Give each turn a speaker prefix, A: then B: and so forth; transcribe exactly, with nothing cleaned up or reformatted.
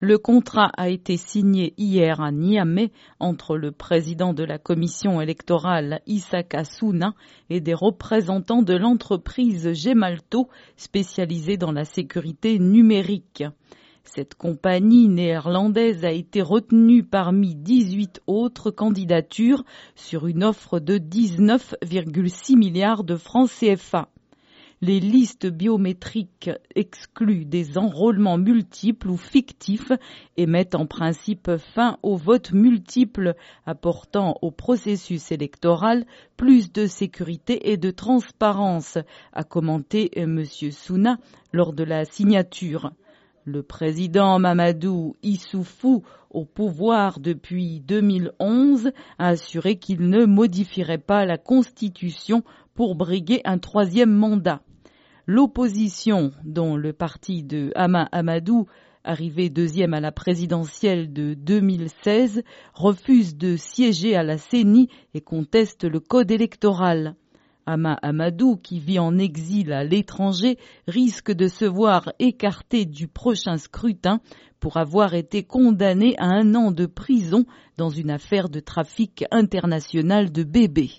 A: Le contrat a été signé hier à Niamey entre le président de la commission électorale Issaka Souna et des représentants de l'entreprise Gemalto spécialisée dans la sécurité numérique. Cette compagnie néerlandaise a été retenue parmi dix-huit autres candidatures sur une offre de dix-neuf virgule six milliards de francs C F A. Les listes biométriques excluent des enrôlements multiples ou fictifs et mettent en principe fin au vote multiple, apportant au processus électoral plus de sécurité et de transparence, a commenté M. Souna lors de la signature. Le président Mamadou Issoufou, au pouvoir depuis deux mille onze, a assuré qu'il ne modifierait pas la Constitution pour briguer un troisième mandat. L'opposition, dont le parti de Hama Amadou, arrivé deuxième à la présidentielle de deux mille seize, refuse de siéger à la C E N I et conteste le code électoral. Hama Amadou, qui vit en exil à l'étranger, risque de se voir écarté du prochain scrutin pour avoir été condamné à un an de prison dans une affaire de trafic international de bébés.